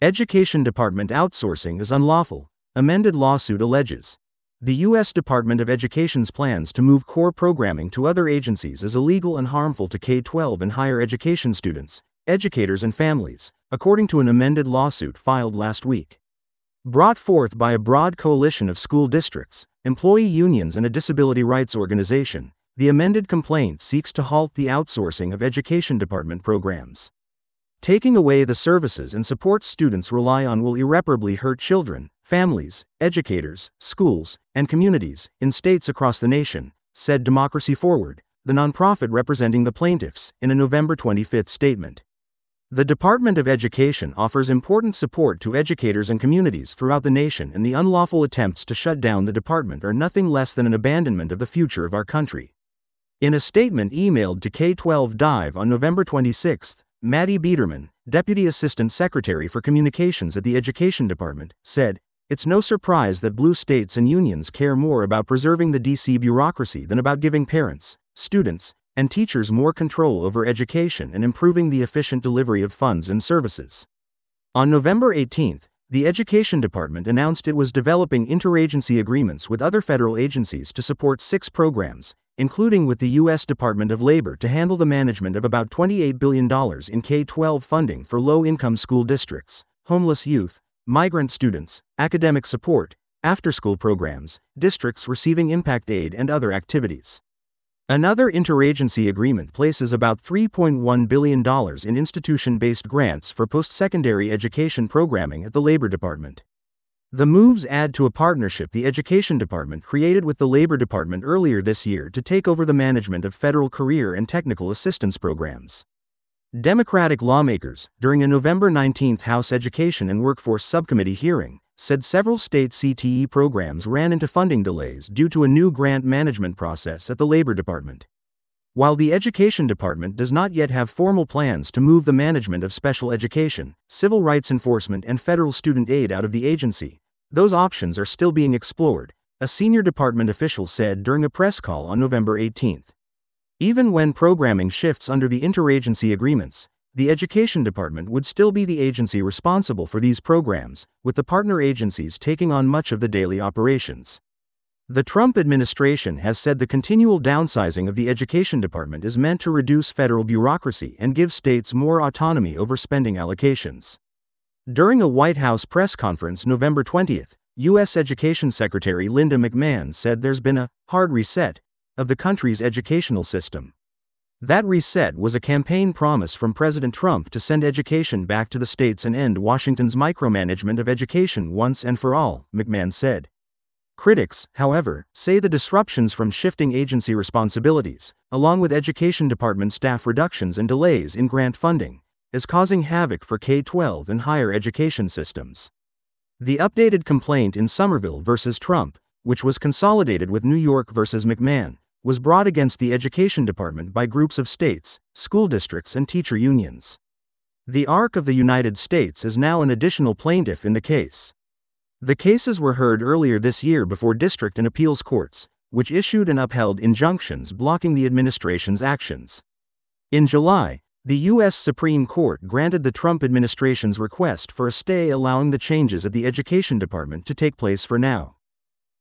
Education Department outsourcing is unlawful, amended lawsuit alleges. The U.S. Department of Education's plans to move core programming to other agencies is illegal and harmful to K-12 and higher education students, educators and families, according to an amended lawsuit filed last week. Brought forth by a broad coalition of school districts, employee unions and a disability rights organization, the amended complaint seeks to halt the outsourcing of Education Department programs. Taking away the services and support students rely on will irreparably hurt children, families, educators, schools, and communities in states across the nation, said Democracy Forward, the nonprofit representing the plaintiffs, in a November 25 statement. The Department of Education offers important support to educators and communities throughout the nation, and the unlawful attempts to shut down the department are nothing less than an abandonment of the future of our country. In a statement emailed to K-12 Dive on November 26, Maddie Biederman, Deputy Assistant Secretary for Communications at the Education Department, said, "It's no surprise that blue states and unions care more about preserving the DC bureaucracy than about giving parents, students, and teachers more control over education and improving the efficient delivery of funds and services." On November 18, the Education Department announced it was developing interagency agreements with other federal agencies to support 6 programs, including with the U.S. Department of Labor to handle the management of about $28 billion in K-12 funding for low-income school districts, homeless youth, migrant students, academic support, after-school programs, districts receiving impact aid and other activities. Another interagency agreement places about $3.1 billion in institution-based grants for post-secondary education programming at the Labor Department. The moves add to a partnership the Education Department created with the Labor Department earlier this year to take over the management of federal career and technical assistance programs. Democratic lawmakers, during a November 19 House Education and Workforce Subcommittee hearing, said several state CTE programs ran into funding delays due to a new grant management process at the Labor Department. While the Education Department does not yet have formal plans to move the management of special education, civil rights enforcement, and federal student aid out of the agency, those options are still being explored, a senior department official said during a press call on November 18. Even when programming shifts under the interagency agreements, the Education Department would still be the agency responsible for these programs, with the partner agencies taking on much of the daily operations. The Trump administration has said the continual downsizing of the Education Department is meant to reduce federal bureaucracy and give states more autonomy over spending allocations. During a White House press conference November 20, U.S. Education Secretary Linda McMahon said there's been a hard reset of the country's educational system. That reset was a campaign promise from President Trump to send education back to the states and end Washington's micromanagement of education once and for all, McMahon said. Critics, however, say the disruptions from shifting agency responsibilities, along with Education Department staff reductions and delays in grant funding, is causing havoc for K-12 and higher education systems. The updated complaint in Somerville v. Trump, which was consolidated with New York v. McMahon, was brought against the Education Department by groups of states, school districts, and teacher unions. The Arc of the United States is now an additional plaintiff in the case. The cases were heard earlier this year before district and appeals courts, which issued and upheld injunctions blocking the administration's actions. In July, the U.S. Supreme Court granted the Trump administration's request for a stay allowing the changes at the Education Department to take place for now.